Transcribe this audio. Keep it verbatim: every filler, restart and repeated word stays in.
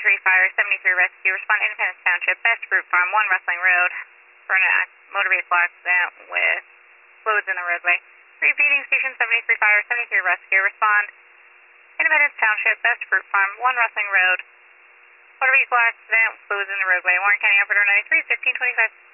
seventy-three Fire, seventy-three Rescue, respond Independence Township, Best Fruit Farm, one Rustling Road, for an motor vehicle accident with fluids in the roadway. Repeating, Station seventy-three Fire, seventy-three Rescue, respond Independence Township, Best Fruit Farm, one Rustling Road, motor vehicle accident, fluids in the roadway. Warren County Operator ninety-three, fifteen twenty-five.